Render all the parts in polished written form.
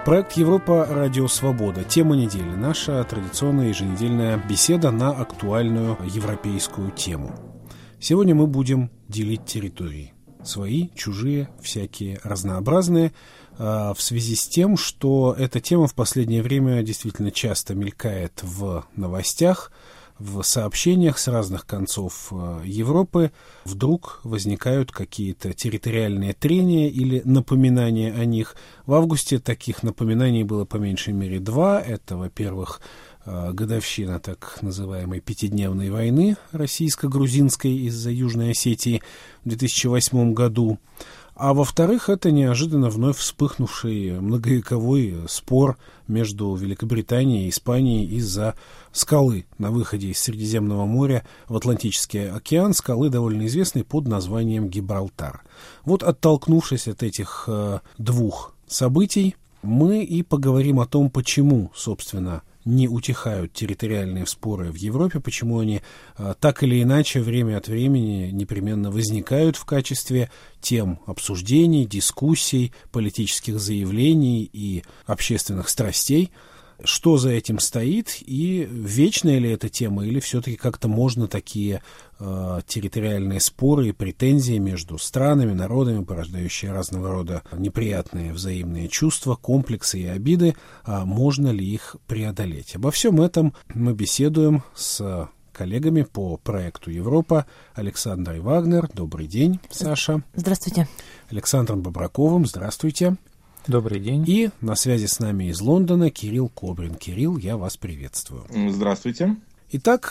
Проект «Европа. Радио Свобода». Тема недели. Наша традиционная еженедельная беседа на актуальную европейскую тему. Сегодня мы будем делить территории. Свои, чужие, всякие разнообразные. В связи с тем, что эта тема в последнее время действительно часто мелькает в новостях, в сообщениях с разных концов Европы, вдруг возникают какие-то территориальные трения или напоминания о них. В августе таких напоминаний было по меньшей мере два. Это, во-первых, годовщина так называемой пятидневной войны российско-грузинской из-за Южной Осетии в 2008 году. А во-вторых, это неожиданно вновь вспыхнувший многовековой спор между Великобританией и Испанией из-за скалы на выходе из Средиземного моря в Атлантический океан, скалы, довольно известной под названием Гибралтар. Вот, оттолкнувшись от этих двух событий, мы и поговорим о том, почему, собственно, не утихают территориальные споры в Европе, почему они так или иначе время от времени непременно возникают в качестве тем обсуждений, дискуссий, политических заявлений и общественных страстей. Что за этим стоит и вечная ли эта тема, или все-таки как-то можно такие территориальные споры и претензии между странами, народами, порождающие разного рода неприятные взаимные чувства, комплексы и обиды, можно ли их преодолеть? Обо всем этом мы беседуем с коллегами по проекту «Европа». Александрой Вагнер. Добрый день, Саша. Здравствуйте. Александром Бобраковым. Здравствуйте. Добрый день. И на связи с нами из Лондона Кирилл Кобрин. Кирилл, я вас приветствую. Здравствуйте. Итак,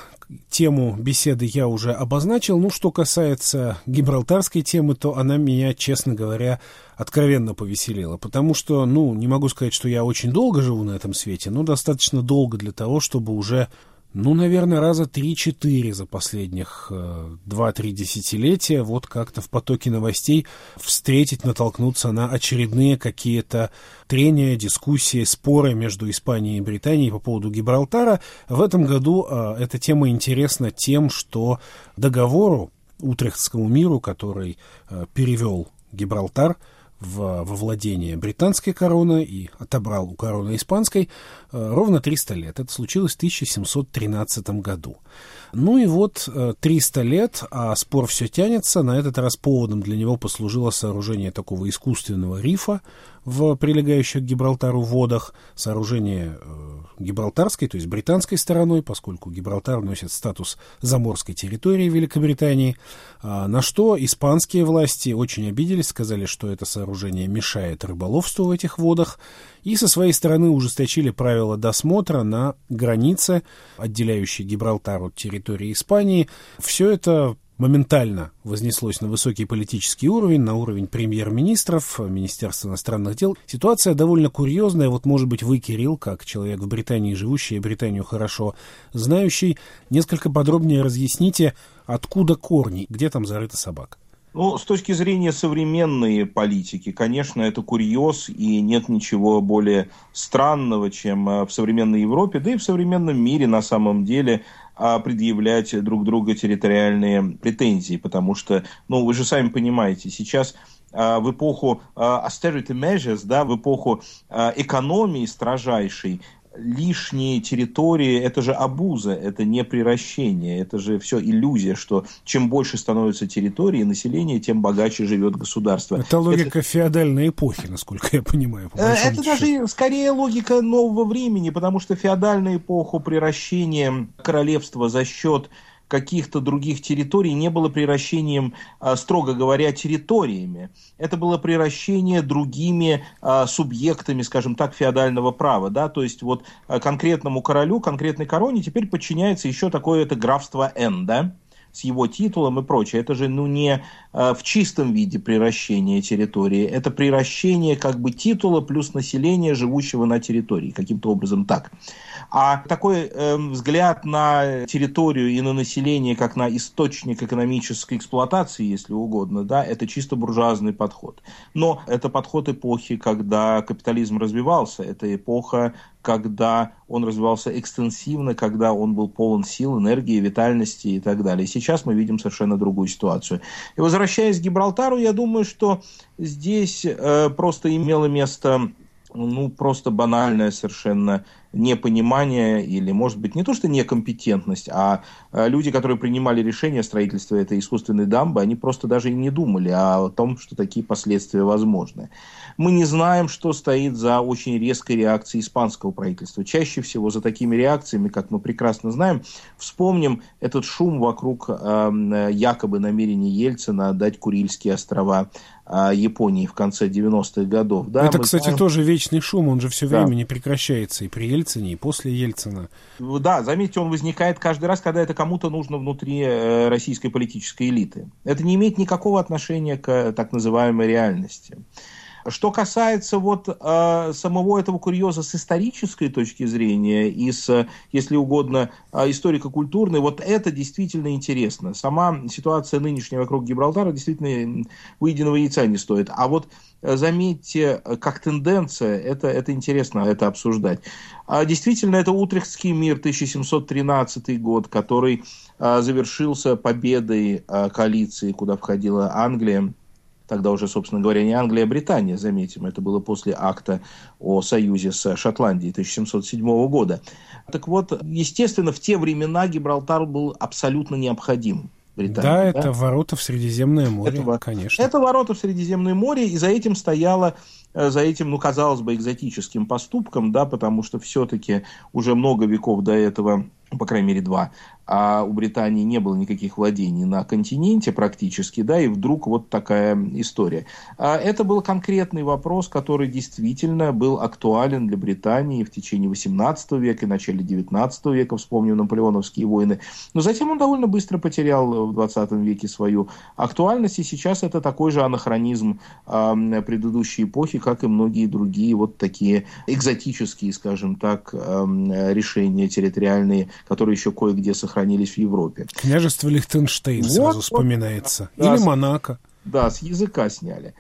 тему беседы я уже обозначил. Ну, что касается гибралтарской темы, то она меня, честно говоря, откровенно повеселила. Потому что, не могу сказать, что я очень долго живу на этом свете, но достаточно долго для того, чтобы уже, наверное, раза 3-4 за последних 2-3 десятилетия вот как-то в потоке новостей натолкнуться на очередные какие-то трения, дискуссии, споры между Испанией и Британией по поводу Гибралтара. В этом году эта тема интересна тем, что договору Утрехтскому миру, который перевел Гибралтар во владение британской короны и отобрал у короны испанской, ровно 300 лет. Это случилось в 1713 году. И вот 300 лет, а спор все тянется. На этот раз поводом для него послужило сооружение такого искусственного рифа в прилегающих к Гибралтару водах, сооружение гибралтарской, то есть британской стороной, поскольку Гибралтар носит статус заморской территории Великобритании, на что испанские власти очень обиделись, сказали, что это сооружение мешает рыболовству в этих водах, и со своей стороны ужесточили правила досмотра на границе, отделяющей Гибралтар от территории Испании. Все это моментально вознеслось на высокий политический уровень, на уровень премьер-министров, Министерства иностранных дел. Ситуация довольно курьезная. Вот, может быть, вы, Кирилл, как человек в Британии живущий и Британию хорошо знающий, несколько подробнее разъясните, откуда корни, где там зарыта собака. С точки зрения современной политики, конечно, это курьез, и нет ничего более странного, чем в современной Европе, да и в современном мире на самом деле предъявлять друг другу территориальные претензии, потому что, вы же сами понимаете, сейчас в эпоху austerity measures, в эпоху экономии строжайшей, лишние территории – это же абуза, это не приращение, это же все иллюзия, что чем больше становится территории, населения, тем богаче живет государство. Это логика феодальной эпохи, насколько я понимаю. Это даже скорее логика нового времени, потому что феодальная эпоха приращения королевства за счет каких-то других территорий не было приращением, строго говоря, территориями. Это было приращение другими субъектами, скажем так, феодального права. То есть вот конкретному королю, конкретной короне теперь подчиняется еще такое-то графство Н, с его титулом и прочее. Это же не в чистом виде приращение территории, это приращение как бы титула плюс населения, живущего на территории, каким-то образом так. А такой взгляд на территорию и на население как на источник экономической эксплуатации, если угодно, это чисто буржуазный подход. Но это подход эпохи, когда капитализм развивался, это эпоха, когда он развивался экстенсивно, когда он был полон сил, энергии, витальности и так далее. Сейчас мы видим совершенно другую ситуацию. И возвращаясь к Гибралтару, я думаю, что здесь просто имело место просто банальное совершенно непонимание или, может быть, не то что некомпетентность, а люди, которые принимали решение о строительстве этой искусственной дамбы, они просто даже и не думали о том, что такие последствия возможны. Мы не знаем, что стоит за очень резкой реакцией испанского правительства. Чаще всего за такими реакциями, как мы прекрасно знаем, вспомним этот шум вокруг якобы намерения Ельцина отдать Курильские острова Японии в конце 90-х годов. Да, это, кстати, тоже вечный шум, он же все время не прекращается и при Ельцине, и после Ельцина. Да, заметьте, он возникает каждый раз, когда это кому-то нужно внутри российской политической элиты. Это не имеет никакого отношения к так называемой реальности. Что касается самого этого курьеза с исторической точки зрения и если угодно, историко-культурной, это действительно интересно. Сама ситуация нынешняя вокруг Гибралтара действительно выеденного яйца не стоит. А заметьте, как тенденция, это интересно это обсуждать. Действительно, это Утрехтский мир, 1713 год, который завершился победой коалиции, куда входила Англия. Тогда уже, собственно говоря, не Англия, а Британия, заметим. Это было после акта о союзе с Шотландией 1707 года. Так вот, естественно, в те времена Гибралтар был абсолютно необходим Британии. Да, это ворота в Средиземное море, конечно. Это ворота в Средиземное море, и за этим стояло, казалось бы, экзотическим поступком, да, потому что все-таки уже много веков до этого, по крайней мере 2, а у Британии не было никаких владений на континенте практически, да, и вдруг такая история. Это был конкретный вопрос, который действительно был актуален для Британии в течение 18 века и начале 19 века, вспомним наполеоновские войны, но затем он довольно быстро потерял в 20 веке свою актуальность, и сейчас это такой же анахронизм предыдущей эпохи, как и многие другие такие экзотические, скажем так, решения территориальные, которые еще кое-где сохранились в Европе. Княжество Лихтенштейн сразу вспоминается. Да, или Монако. Да, с языка сняли.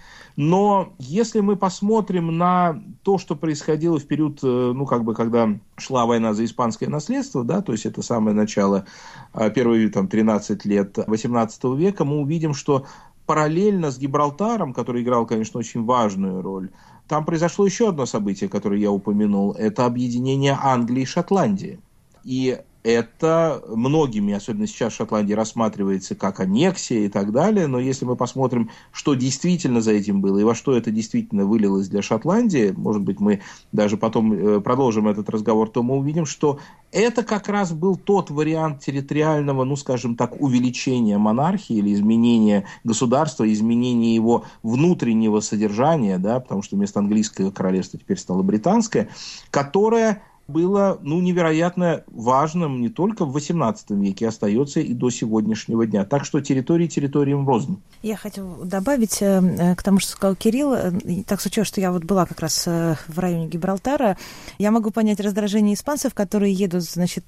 Но если мы посмотрим на то, что происходило в период, когда шла война за испанское наследство, да, то есть это самое начало, первые 13 лет 18 века, мы увидим, что параллельно с Гибралтаром, который играл, конечно, очень важную роль, там произошло еще одно событие, которое я упомянул, это объединение Англии и Шотландии. И это многими, особенно сейчас в Шотландии, рассматривается как аннексия и так далее, но если мы посмотрим, что действительно за этим было и во что это действительно вылилось для Шотландии, может быть, мы даже потом продолжим этот разговор, то мы увидим, что это как раз был тот вариант территориального, увеличения монархии или изменения государства, изменения его внутреннего содержания, да, потому что вместо английского королевства теперь стало британское, которое было невероятно важным не только в XVIII веке, остается и до сегодняшнего дня. Так что территориям рознь. Я хотела добавить к тому, что сказал Кирилл, так случилось, что я была как раз в районе Гибралтара, я могу понять раздражение испанцев, которые едут,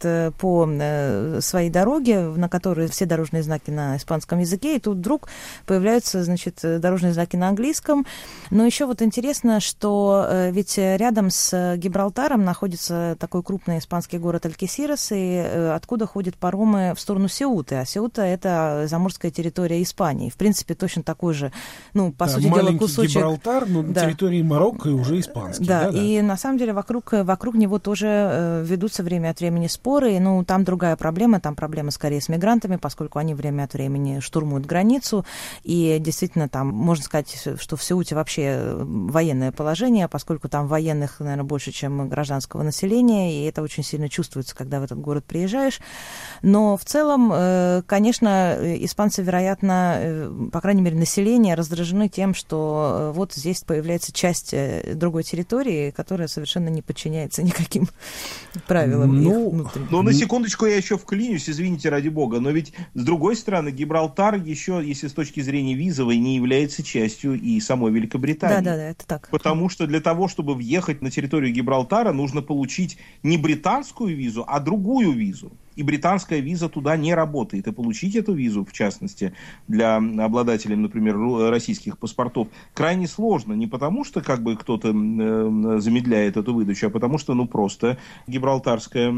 по своей дороге, на которой все дорожные знаки на испанском языке, и тут вдруг появляются, дорожные знаки на английском. Но еще интересно, что ведь рядом с Гибралтаром находится такой крупный испанский город Алькесирас, и откуда ходят паромы в сторону Сеуты. А Сеута — это заморская территория Испании. В принципе, точно такой же, по сути дела, кусочек. Гибралтар, но на территории Марокко и уже испанский. Да, и на самом деле вокруг него тоже ведутся время от времени споры. Там другая проблема, там проблема скорее с мигрантами, поскольку они время от времени штурмуют границу. И действительно, там можно сказать, что в Сеуте вообще военное положение, поскольку там военных, наверное, больше, чем гражданского населения, и это очень сильно чувствуется, когда в этот город приезжаешь. Но в целом, конечно, испанцы, вероятно, по крайней мере, население раздражены тем, что здесь появляется часть другой территории, которая совершенно не подчиняется никаким правилам их внутренним. Но на секундочку я еще вклинюсь, извините, ради бога, но ведь, с другой стороны, Гибралтар еще, если с точки зрения визовой, не является частью и самой Великобритании. Да, это так. Потому что для того, чтобы въехать на территорию Гибралтара, нужно получить не британскую визу, а другую визу. и британская виза туда не работает. И получить эту визу, в частности, для обладателей, например, российских паспортов, крайне сложно. Не потому, что как бы кто-то замедляет эту выдачу, а потому что, просто гибралтарская,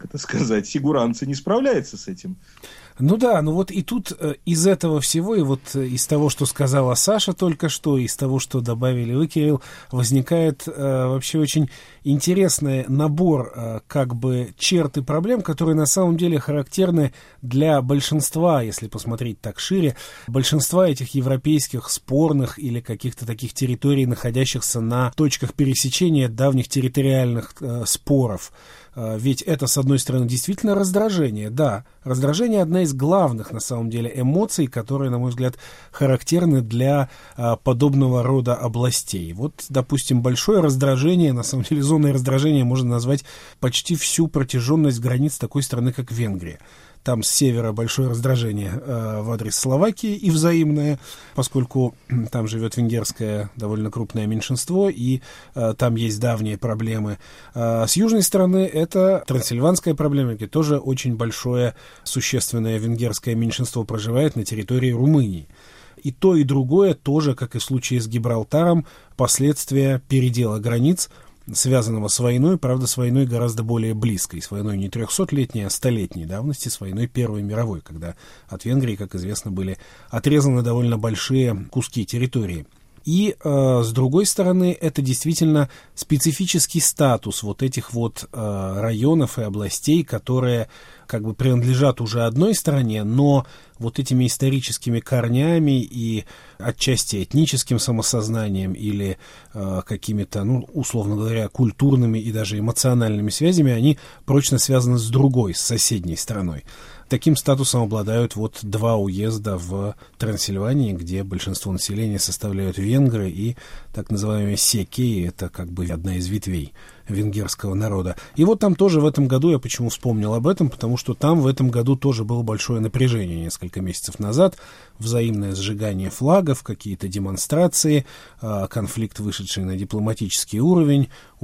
сигуранция не справляется с этим. Ну да, и тут из этого всего, и из того, что сказала Саша только что, из того, что добавили вы, Кирилл, возникает вообще очень интересный набор черт и проблем, которые на самом деле характерны для большинства, если посмотреть так шире, большинства этих европейских спорных или каких-то таких территорий, находящихся на точках пересечения давних территориальных споров. Ведь это, с одной стороны, действительно раздражение. Да, раздражение — одна из главных, на самом деле, эмоций, которые, на мой взгляд, характерны для подобного рода областей. Допустим, большое раздражение, на самом деле, зоной раздражения можно назвать почти всю протяженность границ такой страны, как Венгрия. Там с севера большое раздражение в адрес Словакии и взаимное, поскольку там живет венгерское довольно крупное меньшинство, и там есть давние проблемы. С южной стороны это трансильванская проблема, где тоже очень большое существенное венгерское меньшинство проживает на территории Румынии. И то, и другое тоже, как и в случае с Гибралтаром, последствия передела границ, связанного с войной, правда, с войной гораздо более близкой, с войной не 300-летней, а 100-летней давности, с войной Первой мировой, когда от Венгрии, как известно, были отрезаны довольно большие куски территории. И, с другой стороны, это действительно специфический статус этих районов и областей, которые принадлежат уже одной стране, но этими историческими корнями и отчасти этническим самосознанием или какими-то, условно говоря, культурными и даже эмоциональными связями, они прочно связаны с другой, с соседней страной. Таким статусом обладают два уезда в Трансильвании, где большинство населения составляют венгры и так называемые секеи, это одна из ветвей венгерского народа. И там тоже в этом году, я почему вспомнил об этом, потому что там в этом году тоже было большое напряжение несколько месяцев назад, взаимное сжигание флагов, какие-то демонстрации, конфликт, вышедший на дипломатический уровень,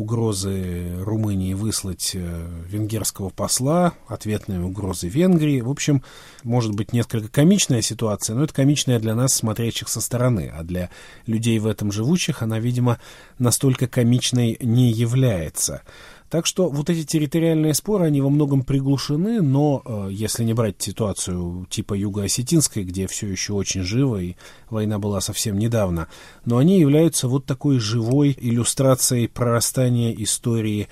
угрозы Румынии выслать венгерского посла, ответные угрозы Венгрии. В общем, может быть, несколько комичная ситуация, но это комичная для нас, смотрящих со стороны, а для людей в этом живущих она, видимо, настолько комичной не является. Так что эти территориальные споры, они во многом приглушены, но если не брать ситуацию типа Юго-Осетинской, где все еще очень живо, и война была совсем недавно, но они являются такой живой иллюстрацией прорастания истории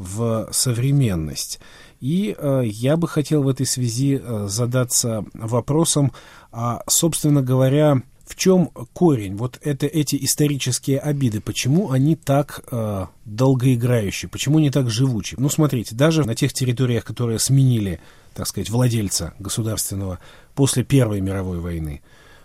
в современность. И я бы хотел в этой связи задаться вопросом, собственно говоря, в чем корень эти исторические обиды, почему они так долгоиграющие, почему они так живучи? Смотрите, даже на тех территориях, которые сменили, так сказать, владельца государственного после Первой мировой войны,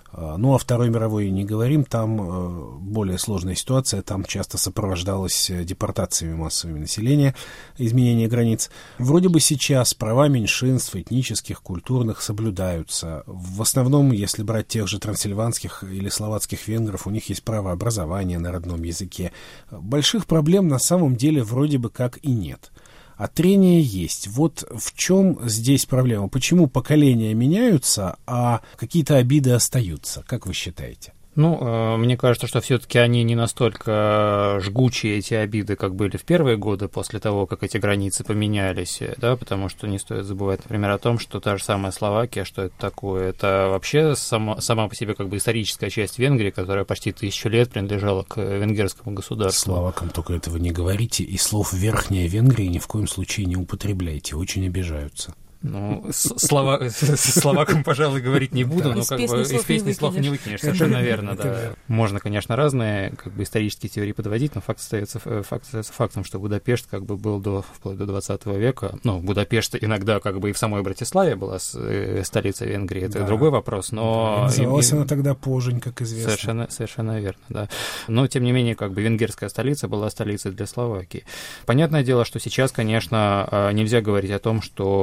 о Второй мировой не говорим, там более сложная ситуация, там часто сопровождалась депортациями массовыми населения, изменение границ. Вроде бы сейчас права меньшинств, этнических, культурных соблюдаются. В основном, если брать тех же трансильванских или словацких венгров, у них есть право образования на родном языке. Больших проблем на самом деле вроде бы как и нет. А трения есть. В чем здесь проблема? Почему поколения меняются, а какие-то обиды остаются? Как вы считаете? Мне кажется, что все-таки они не настолько жгучие, эти обиды, как были в первые годы после того, как эти границы поменялись, да, потому что не стоит забывать, например, о том, что та же самая Словакия, что это такое, это вообще сама по себе историческая часть Венгрии, которая почти 1000 лет принадлежала к венгерскому государству. Словакам только этого не говорите, и слов «Верхняя Венгрия» ни в коем случае не употребляйте, очень обижаются. Словакам, пожалуй, говорить не буду, но из песни слов не выкинешь, совершенно верно, да. Можно, конечно, разные исторические теории подводить, но факт остается фактом, что Будапешт был вплоть до 20 века. Будапешт иногда и в самой Братиславе была столица Венгрии, это другой вопрос, но... Называлась она тогда Позань, как известно. Совершенно верно, да. Но, тем не менее, венгерская столица была столицей для Словакии. Понятное дело, что сейчас, конечно, нельзя говорить о том, что Словакия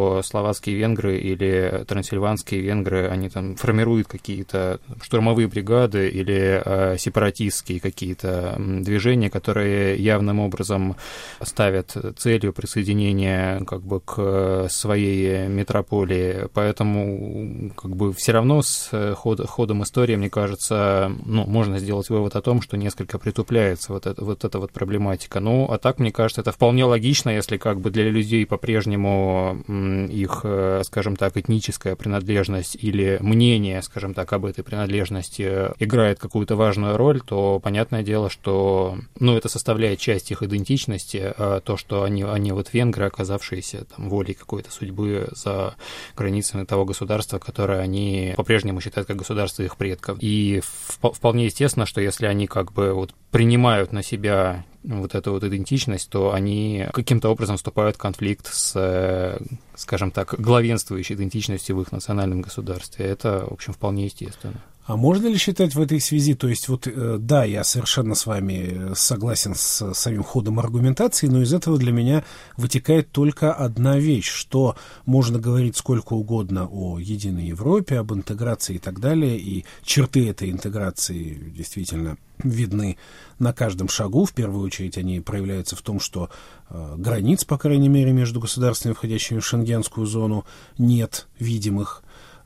словацкие венгры или трансильванские венгры, они там формируют какие-то штурмовые бригады или сепаратистские какие-то движения, которые явным образом ставят целью присоединения как бы к своей метрополии. Поэтому как бы все равно с ходом истории, мне кажется, можно сделать вывод о том, что несколько притупляется вот эта проблематика. Ну, а так, мне кажется, это вполне логично, если как бы для людей по-прежнему их, скажем так, этническая принадлежность или мнение, скажем так, об этой принадлежности играет какую-то важную роль, то понятное дело, что, это составляет часть их идентичности, то, что они вот венгры, оказавшиеся там волей какой-то судьбы за границами того государства, которое они по-прежнему считают как государство их предков. И вполне естественно, что если они как бы вот принимают на себя вот эту вот идентичность, то они каким-то образом вступают в конфликт с, скажем так, главенствующей идентичностью в их национальном государстве. Это, в общем, вполне естественно. А можно ли считать в этой связи, то есть вот, да, я совершенно с вами согласен с самим ходом аргументации, но из этого для меня вытекает только одна вещь, что можно говорить сколько угодно о единой Европе, об интеграции и так далее, и черты этой интеграции действительно видны на каждом шагу. В первую очередь они проявляются в том, что границ, по крайней мере, между государствами, входящими в шенгенскую зону, нет видимых,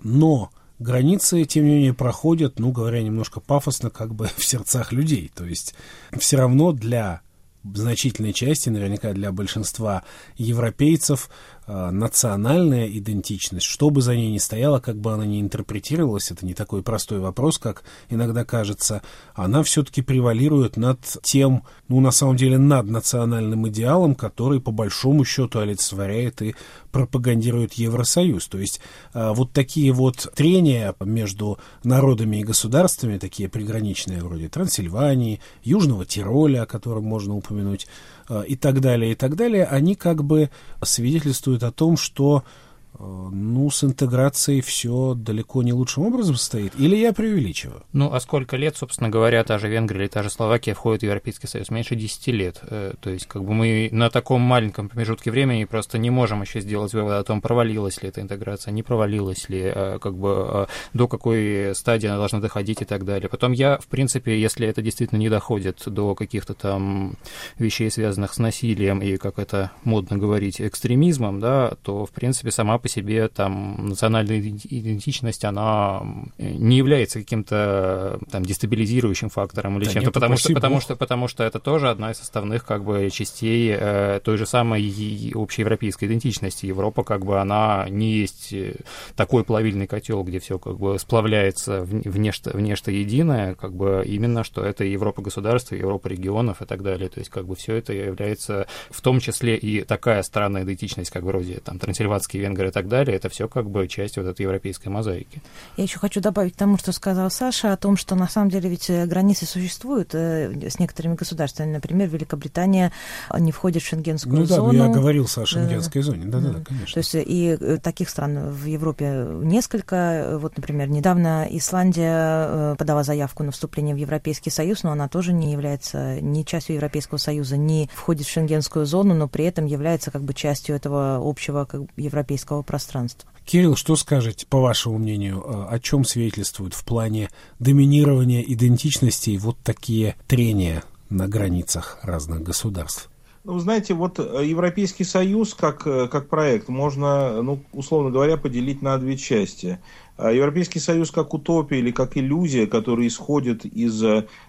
но границы, тем не менее, проходят, говоря немножко пафосно, как бы в сердцах людей. То есть все равно для значительной части, наверняка для большинства европейцев, национальная идентичность, что бы за ней ни стояло, как бы она ни интерпретировалась, это не такой простой вопрос, как иногда кажется, она все-таки превалирует над тем, на самом деле, над национальным идеалом, который по большому счету олицетворяет и пропагандирует Евросоюз. То есть вот такие вот трения между народами и государствами, такие приграничные, вроде Трансильвании, Южного Тироля, о котором можно упомянуть, и так далее, они как бы свидетельствуют о том, что с интеграцией все далеко не лучшим образом стоит, или я преувеличиваю? А сколько лет, собственно говоря, та же Венгрия или та же Словакия входит в Европейский Союз? Меньше 10 лет. То есть, как бы мы на таком маленьком промежутке времени просто не можем еще сделать вывод о том, провалилась ли эта интеграция, не провалилась ли, как бы до какой стадии она должна доходить и так далее. Потом в принципе, если это действительно не доходит до каких-то там вещей, связанных с насилием и, как это модно говорить, экстремизмом, да, то, в принципе, сама по себе там национальная идентичность, она не является каким-то там дестабилизирующим фактором или чем-то, потому что это тоже одна из составных как бы частей той же самой общеевропейской идентичности. Европа как бы она не есть такой плавильный котел, где все как бы сплавляется в нечто единое, как бы именно что это Европа государств, Европа регионов и так далее. То есть как бы все это является в том числе и такая странная идентичность, как вроде там трансильванские венгры и так далее, это все как бы часть вот этой европейской мозаики. Я еще хочу добавить к тому, что сказал Саша, о том, что на самом деле ведь границы существуют с некоторыми государствами. Например, Великобритания не входит в шенгенскую зону. Я говорил о шенгенской зоне. Да, конечно. То есть и таких стран в Европе несколько. Вот, например, недавно Исландия подала заявку на вступление в Европейский Союз, но она тоже не является ни частью Европейского Союза, ни входит в шенгенскую зону, но при этом является как бы частью этого общего как бы европейского пространства. Кирилл, что скажете, по вашему мнению, о чем свидетельствует в плане доминирования идентичностей вот такие трения на границах разных государств? Знаете, вот Европейский Союз как проект можно, условно говоря, поделить на две части. Европейский Союз как утопия или как иллюзия, которая исходит из,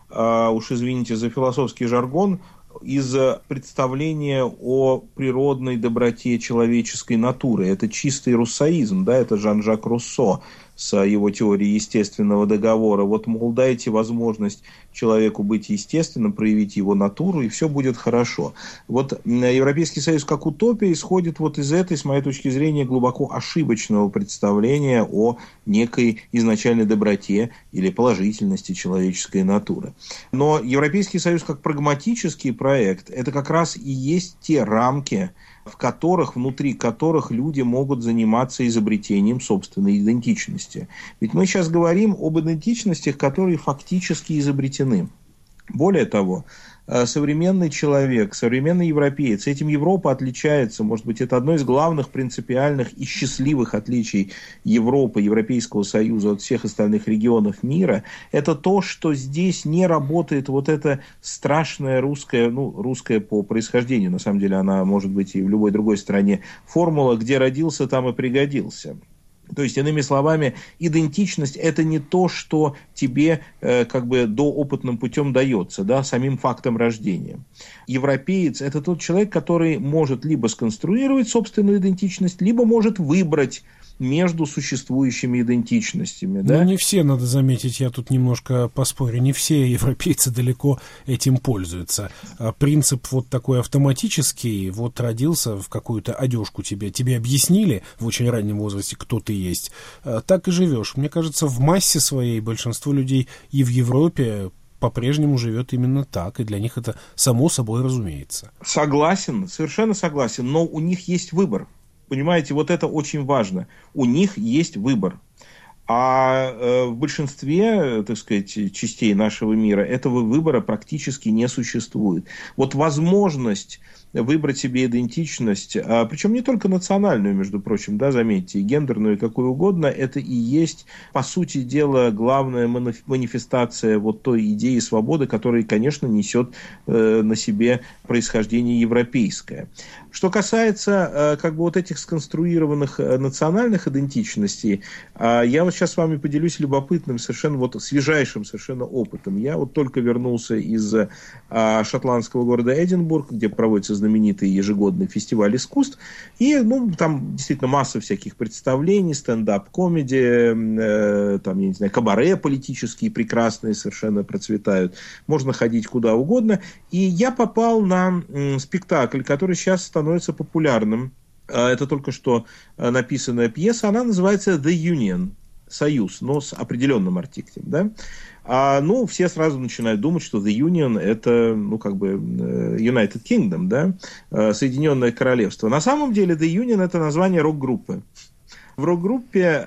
уж извините за философский жаргон, из представления о природной доброте человеческой натуры. Это чистый руссоизм, да, это Жан-Жак Руссо с его теорией естественного договора. Вот, мол, дайте возможность человеку быть естественным, проявить его натуру, и все будет хорошо. Вот Европейский Союз как утопия исходит вот из этой, с моей точки зрения, глубоко ошибочного представления о некой изначальной доброте или положительности человеческой натуры. Но Европейский Союз как прагматический проект, это как раз и есть те рамки, внутри которых люди могут заниматься изобретением собственной идентичности. Ведь мы сейчас говорим об идентичностях, которые фактически изобретены. Более того, современный человек, современный европеец, этим Европа отличается, может быть, это одно из главных принципиальных и счастливых отличий Европы, Европейского Союза от всех остальных регионов мира, это то, что здесь не работает вот эта страшная русская, русская по происхождению, на самом деле она может быть и в любой другой стране, формула, где родился, там и пригодился. То есть, иными словами, идентичность – это не то, что тебе доопытным путем дается, да, самим фактом рождения. Европеец – это тот человек, который может либо сконструировать собственную идентичность, либо может выбрать между существующими идентичностями. Да? Но не все, надо заметить, я тут немножко поспорю, не все европейцы далеко этим пользуются. Принцип вот такой автоматический, вот родился в какую-то одежку тебе объяснили в очень раннем возрасте, кто ты есть, так и живешь. Мне кажется, в массе своей большинство людей и в Европе по-прежнему живет именно так, и для них это само собой разумеется. Согласен, совершенно согласен, но у них есть выбор. Понимаете, вот это очень важно. У них есть выбор. А в большинстве, так сказать, частей нашего мира этого выбора практически не существует. Вот возможность выбрать себе идентичность, причем не только национальную, между прочим, да, заметьте, и гендерную, и какую угодно, это и есть, по сути дела, главная манифестация вот той идеи свободы, которая, конечно, несет на себе происхождение европейское. Что касается вот этих сконструированных национальных идентичностей, я вот сейчас с вами поделюсь любопытным, совершенно свежайшим совершенно опытом. Я вот только вернулся из шотландского города Эдинбург, где проводится знаменитый ежегодный фестиваль искусств, и там действительно масса всяких представлений, стендап-комеди, там, я не знаю, кабаре политические прекрасные совершенно процветают, можно ходить куда угодно, и я попал на спектакль, который сейчас становится популярным. Это только что написанная пьеса, она называется «The Union», «Союз», но с определенным артиклем, да. Все сразу начинают думать, что The Union – это, United Kingdom, да, Соединенное Королевство. На самом деле The Union – это название рок-группы. В рок-группе,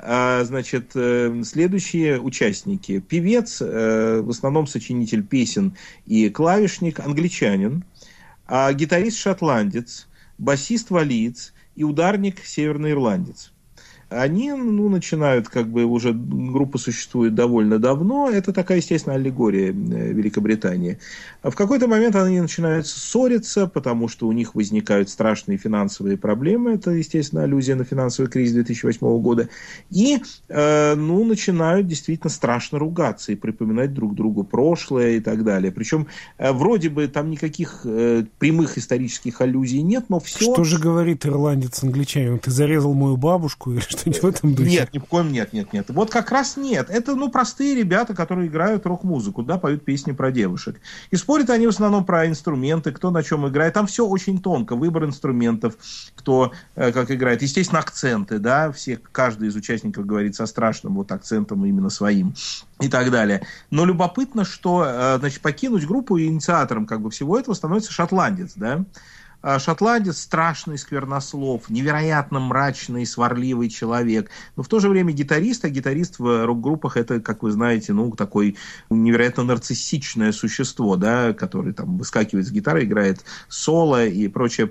следующие участники. Певец, в основном сочинитель песен и клавишник, англичанин, гитарист шотландец, басист валиец и ударник северноирландец. Они начинают, уже группа существует довольно давно, это такая, естественно, аллегория Великобритании. В какой-то момент они начинают ссориться, потому что у них возникают страшные финансовые проблемы, это, естественно, аллюзия на финансовый кризис 2008 года, и начинают действительно страшно ругаться и припоминать друг другу прошлое и так далее. Причем вроде бы там никаких прямых исторических аллюзий нет, но все... Что же говорит ирландец англичанин? Ты зарезал мою бабушку или что? В этом духе? Нет, ни в коем нет. Вот как раз нет. Это, простые ребята, которые играют рок-музыку, да, поют песни про девушек. И спорят они в основном про инструменты, кто на чем играет. Там все очень тонко. Выбор инструментов, кто как играет. Естественно, акценты, да, каждый из участников говорит со страшным акцентом именно своим и так далее. Но любопытно, что, покинуть группу инициатором всего этого становится шотландец, да. Шотландец страшный сквернослов, невероятно мрачный, сварливый человек, но в то же время гитарист, а гитарист в рок-группах это, как вы знаете, такое невероятно нарциссичное существо, да, который там выскакивает с гитары, играет соло и прочее.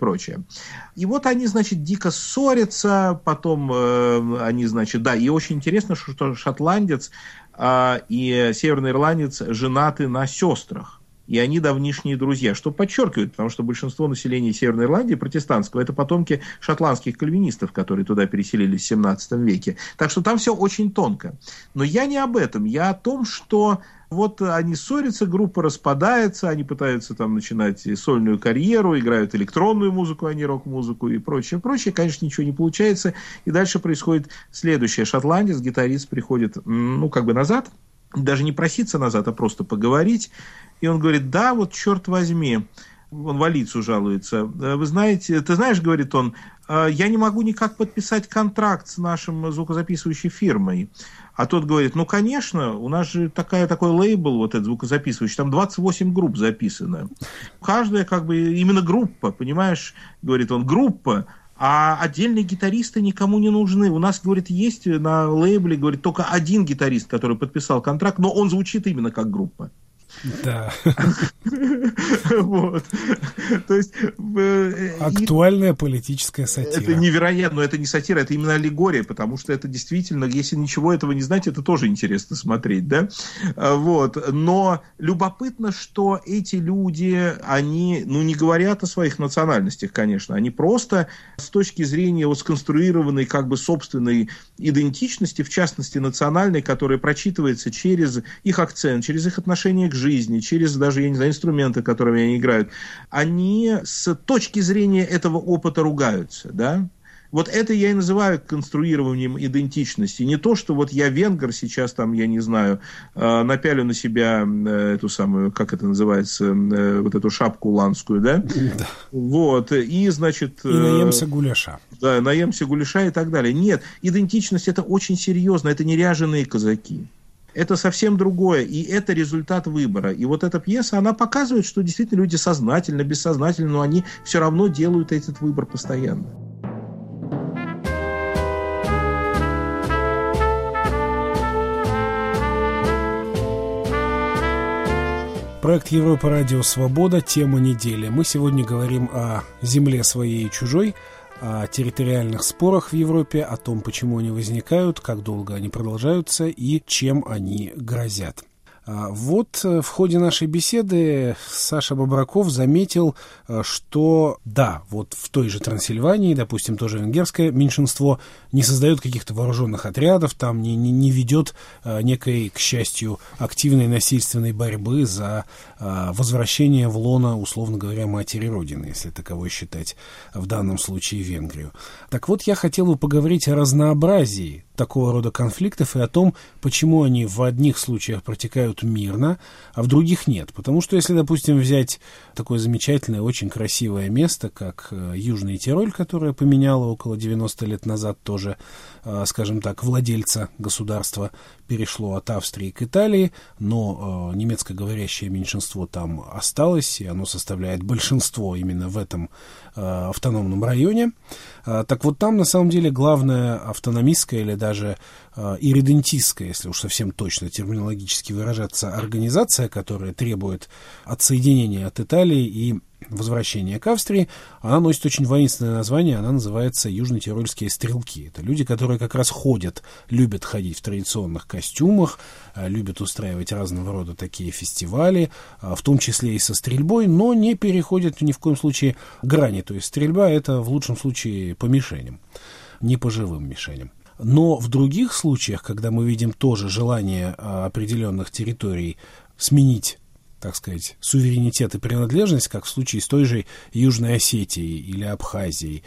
И вот они, дико ссорятся, потом они, и очень интересно, что шотландец и северноирландец женаты на сестрах. И они давнишние друзья, что подчеркивает, потому что большинство населения Северной Ирландии протестантского, это потомки шотландских кальвинистов, которые туда переселились в 17 веке. Так что там все очень тонко. Но я не об этом, я о том, что они ссорятся, группа распадается, они пытаются там начинать сольную карьеру, играют электронную музыку, а не рок-музыку и прочее. Конечно, ничего не получается. И дальше происходит следующее. Шотландец, гитарист, приходит, назад, даже не проситься назад, а просто поговорить. И он говорит, да, черт возьми, он валицу жалуется. Вы знаете, ты знаешь, говорит он, я не могу никак подписать контракт с нашим звукозаписывающей фирмой. А тот говорит, конечно, у нас же такой лейбл, этот звукозаписывающий, там 28 групп записано. Каждая именно группа, понимаешь, говорит он, группа. А отдельные гитаристы никому не нужны. У нас, говорит, есть на лейбле, говорит, только один гитарист, который подписал контракт, но он звучит именно как группа. Да. Вот. То есть... Актуальная политическая сатира. Это невероятно, но это не сатира, это именно аллегория, потому что это действительно, если ничего этого не знать, это тоже интересно смотреть, да? Вот. Но любопытно, что эти люди, они, не говорят о своих национальностях, конечно, они просто с точки зрения вот сконструированной как бы собственной идентичности, в частности национальной, которая прочитывается через их акцент, через их отношение к жизни, через даже, я не знаю, инструменты, которыми они играют, они с точки зрения этого опыта ругаются, да? Вот это я и называю конструированием идентичности. Не то, что вот я венгер, сейчас там, я не знаю, напялю на себя эту самую, как это называется, вот эту шапку уланскую, да? Да. Вот, и, значит... И наемся гуляша. Да, наемся гуляша и так далее. Нет, идентичность это очень серьезно, это не ряженые казаки. Это совсем другое, и это результат выбора. И вот эта пьеса, она показывает, что действительно люди сознательно, бессознательно, но они все равно делают этот выбор постоянно. Проект Европа Радио Свобода. Тема недели. Мы сегодня говорим о земле своей и чужой, о территориальных спорах в Европе, о том, почему они возникают, как долго они продолжаются и чем они грозят. Вот в ходе нашей беседы Саша Бобраков заметил, что да, вот в той же Трансильвании, допустим, тоже венгерское меньшинство не создает каких-то вооруженных отрядов, там не ведет некой, к счастью, активной насильственной борьбы за возвращение в лоно, условно говоря, матери Родины, если таковой считать в данном случае Венгрию. Так вот, я хотел бы поговорить о разнообразии такого рода конфликтов и о том, почему они в одних случаях протекают мирно, а в других нет. Потому что если, допустим, взять такое замечательное, очень красивое место, как Южный Тироль, которое поменяло около 90 лет назад тоже, скажем так, владельца государства, перешло от Австрии к Италии, но немецкоговорящее меньшинство там осталось, и оно составляет большинство именно в этом автономном районе. Так вот там, на самом деле, главная автономистская или даже ирредентистская, если уж совсем точно терминологически выражаться, организация, которая требует отсоединения от Италии и возвращения к Австрии, она носит очень воинственное название, она называется Южно-Тирольские стрелки. Это люди, которые как раз ходят, любят ходить в традиционных костюмах, любят устраивать разного рода такие фестивали, в том числе и со стрельбой, но не переходят ни в коем случае грани. То есть стрельба — это в лучшем случае по мишеням, не по живым мишеням. Но в других случаях, когда мы видим тоже желание определенных территорий сменить, так сказать, суверенитет и принадлежность, как в случае с той же Южной Осетией или Абхазией,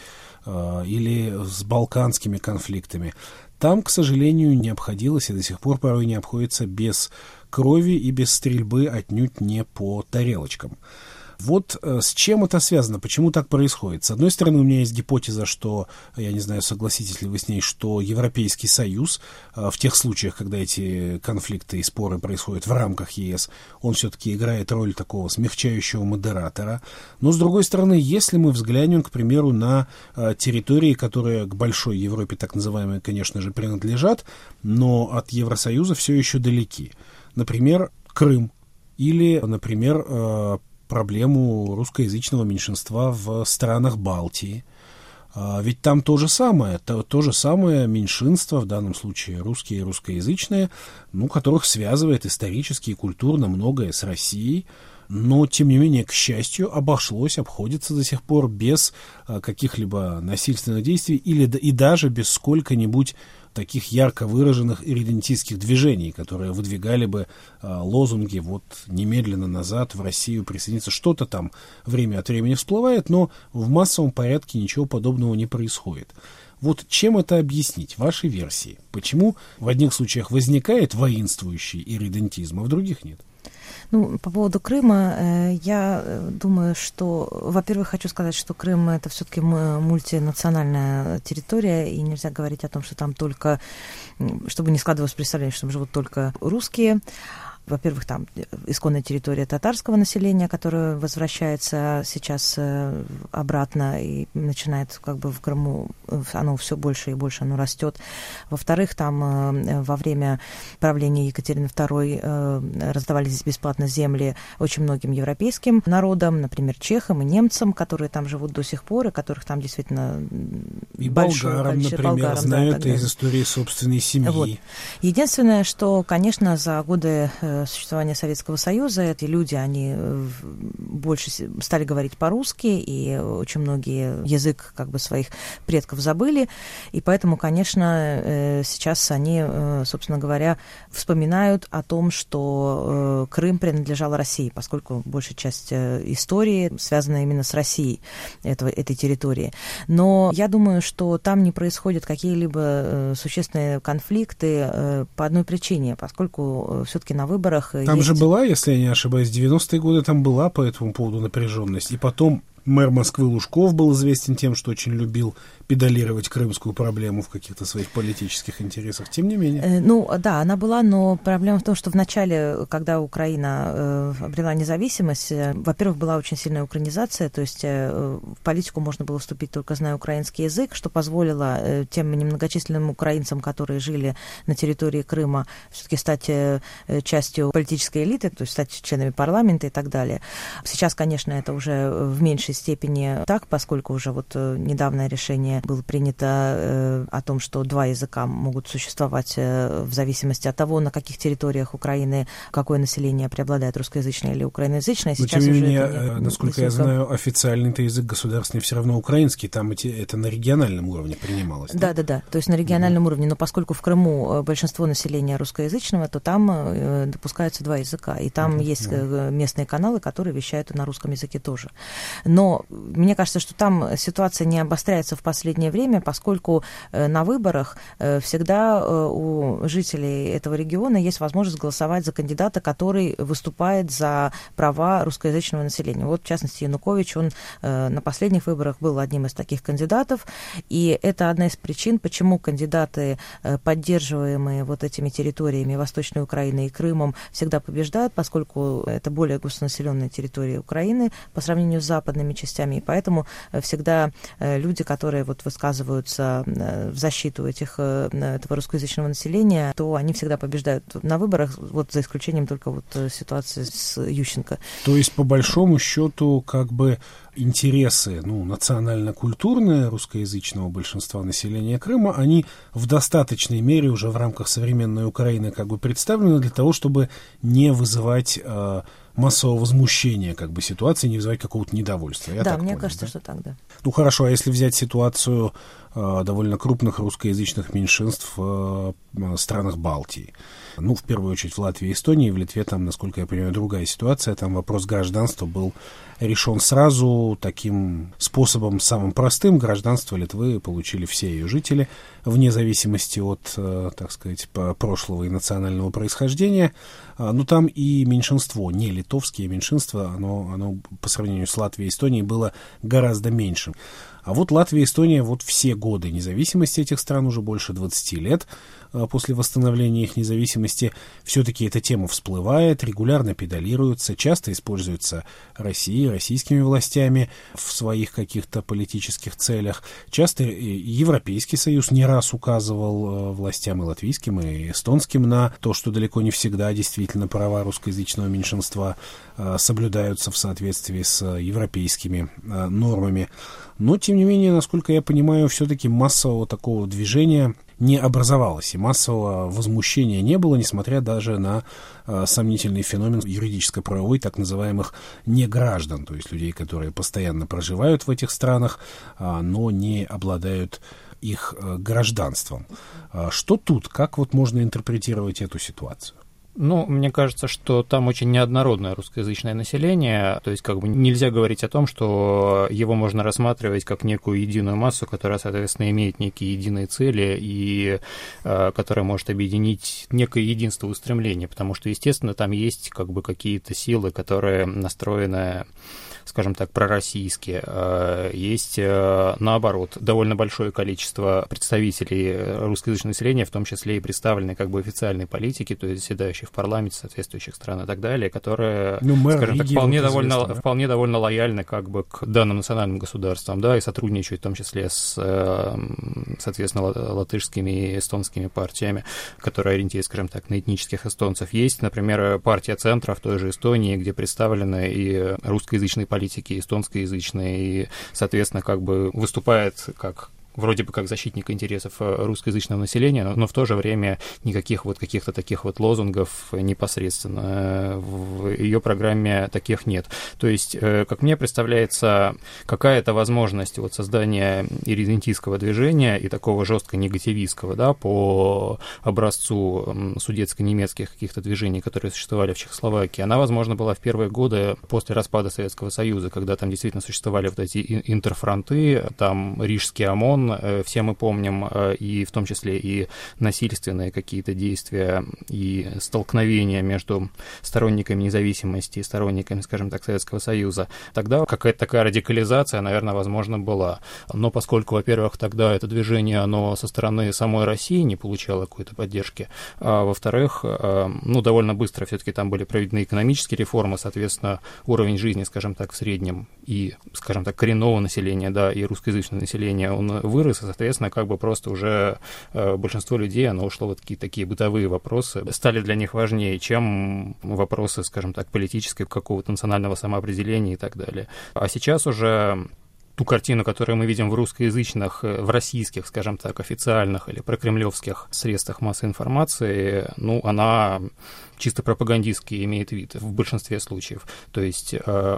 или с балканскими конфликтами, там, к сожалению, не обходилось и до сих пор порой не обходится без крови и без стрельбы отнюдь не по тарелочкам. Вот с чем это связано, почему так происходит? С одной стороны, у меня есть гипотеза, что, я не знаю, согласитесь ли вы с ней, что Европейский Союз в тех случаях, когда эти конфликты и споры происходят в рамках ЕС, он все-таки играет роль такого смягчающего модератора. Но, с другой стороны, если мы взглянем, к примеру, на территории, которые к большой Европе, так называемой, конечно же, принадлежат, но от Евросоюза все еще далеки. Например, Крым или, например, проблему русскоязычного меньшинства в странах Балтии. Ведь там то же самое меньшинство, в данном случае русские и русскоязычные, которых связывает исторически и культурно многое с Россией, но, тем не менее, к счастью, обходится до сих пор без каких-либо насильственных действий и даже без сколько-нибудь таких ярко выраженных ирредентистских движений, которые выдвигали бы лозунги вот немедленно назад в Россию присоединиться. Что-то там время от времени всплывает, но в массовом порядке ничего подобного не происходит. Вот чем это объяснить? Ваши версии. Почему в одних случаях возникает воинствующий ирредентизм, а в других нет? По поводу Крыма, я думаю, что, во-первых, хочу сказать, что Крым — это все-таки мультинациональная территория, и нельзя говорить о том, что там только, чтобы не складывалось представление, что там живут только русские. во-первых, там исконная территория татарского населения, которое возвращается сейчас обратно и начинает как бы в Крыму, оно все больше и больше оно растет. Во-вторых, там во время правления Екатерины II раздавались бесплатно земли очень многим европейским народам, например, чехам и немцам, которые там живут до сих пор, и которых там действительно и большое болгарам, количество. Например, знают из истории собственной семьи. Вот. Единственное, что, конечно, за годы существования Советского Союза эти люди, они больше стали говорить по-русски, и очень многие язык как бы своих предков забыли, и поэтому, конечно, сейчас они, собственно говоря, вспоминают о том, что Крым принадлежал России, поскольку большая часть истории связана именно с Россией этой территории. Но я думаю, что там не происходят какие-либо существенные конфликты по одной причине, поскольку все-таки на выборах... Там же была, если я не ошибаюсь, 90-е годы там была по этому поводу напряженность, и потом мэр Москвы Лужков был известен тем, что очень любил педалировать крымскую проблему в каких-то своих политических интересах. Тем не менее. Ну, да, она была, но проблема в том, что в начале, когда Украина обрела независимость, во-первых, была очень сильная украинизация, то есть в политику можно было вступить только зная украинский язык, что позволило тем немногочисленным украинцам, которые жили на территории Крыма, все-таки стать частью политической элиты, то есть стать членами парламента и так далее. Сейчас, конечно, это уже в меньшей степени так, поскольку уже вот недавнее решение было принято о том, что два языка могут существовать в зависимости от того, на каких территориях Украины какое население преобладает, русскоязычное или украиноязычное. Но, тем не менее, насколько я знаю, официальный-то язык государственный все равно украинский, там это на региональном уровне принималось. Да, то есть на региональном уровне, но поскольку в Крыму большинство населения русскоязычного, то там допускаются два языка, и там есть местные каналы, которые вещают на русском языке тоже. Но мне кажется, что там ситуация не обостряется в последнее время, поскольку на выборах всегда у жителей этого региона есть возможность голосовать за кандидата, который выступает за права русскоязычного населения. Вот, в частности, Янукович, он на последних выборах был одним из таких кандидатов, и это одна из причин, почему кандидаты, поддерживаемые вот этими территориями Восточной Украины и Крымом, всегда побеждают, поскольку это более густонаселенные территории Украины по сравнению с западными частями, и поэтому всегда люди, которые вот высказываются в защиту этого русскоязычного населения, то они всегда побеждают на выборах, вот за исключением только вот ситуации с Ющенко. То есть, по большому счету, как бы интересы национально-культурные русскоязычного большинства населения Крыма, они в достаточной мере уже в рамках современной Украины как бы представлены для того, чтобы не вызывать массового возмущения как бы ситуации, не вызывать какого-то недовольства. Да, мне кажется, что так, да. Ну хорошо, а если взять ситуацию довольно крупных русскоязычных меньшинств в странах Балтии? В первую очередь в Латвии и Эстонии, в Литве там, насколько я понимаю, другая ситуация. Там вопрос гражданства был решен сразу таким способом самым простым. Гражданство Литвы получили все ее жители, вне зависимости от, так сказать, прошлого и национального происхождения. Но там и меньшинство, не литовские меньшинства, оно по сравнению с Латвией и Эстонией было гораздо меньшим. А вот Латвия и Эстония вот все годы независимости этих стран, уже больше 20 лет после восстановления их независимости, все-таки эта тема всплывает, регулярно педалируется, часто используется Россией, российскими властями в своих каких-то политических целях. Часто Европейский Союз не раз указывал властям и латвийским, и эстонским на то, что далеко не всегда действительно права русскоязычного меньшинства соблюдаются в соответствии с европейскими нормами. Но, тем не менее, насколько я понимаю, все-таки массового такого движения не образовалось, и массового возмущения не было, несмотря даже на сомнительный феномен юридическо-правовой так называемых неграждан, то есть людей, которые постоянно проживают в этих странах, но не обладают их гражданством. Что тут? Как вот можно интерпретировать эту ситуацию? Мне кажется, что там очень неоднородное русскоязычное население, то есть как бы нельзя говорить о том, что его можно рассматривать как некую единую массу, которая, соответственно, имеет некие единые цели и которая может объединить некое единство устремлений, потому что, естественно, там есть как бы какие-то силы, которые настроены, скажем так, пророссийские. Есть, наоборот, довольно большое количество представителей русскоязычного населения, в том числе и представленной как бы официальной политики, то есть заседающих в парламенте соответствующих стран и так далее, которые, мэр скажем так, Риги, вполне довольно лояльны как бы к данным национальным государствам, да, и сотрудничают в том числе с, соответственно, латышскими и эстонскими партиями, которые ориентируются, скажем так, на этнических эстонцев. Есть, например, партия центра в той же Эстонии, где представлены и русскоязычные политики, и эстонскоязычные, и, соответственно, как бы выступает как вроде бы как защитник интересов русскоязычного населения, но в то же время никаких вот каких-то таких вот лозунгов непосредственно в ее программе таких нет. То есть, как мне представляется, какая-то возможность вот создания ирредентистского движения и такого жестко негативистского, да, по образцу судетско-немецких каких-то движений, которые существовали в Чехословакии, она, возможно, была в первые годы после распада Советского Союза, когда там действительно существовали вот эти интерфронты, там Рижский ОМОН, все мы помним, и в том числе и насильственные какие-то действия и столкновения между сторонниками независимости и сторонниками, скажем так, Советского Союза. Тогда какая-то такая радикализация, наверное, возможно, была. Но поскольку, во-первых, тогда это движение, оно со стороны самой России не получало какой-то поддержки, а во-вторых, довольно быстро все-таки там были проведены экономические реформы, соответственно, уровень жизни, скажем так, в среднем и, скажем так, коренного населения, да, и русскоязычного населения, он вырос, и, соответственно, как бы просто уже большинство людей, оно ушло в какие-то такие бытовые вопросы, стали для них важнее, чем вопросы, скажем так, политического какого-то национального самоопределения и так далее. А сейчас уже ту картину, которую мы видим в русскоязычных, в российских, скажем так, официальных или прокремлевских средствах массовой информации, она чисто пропагандистский имеет вид в большинстве случаев. То есть,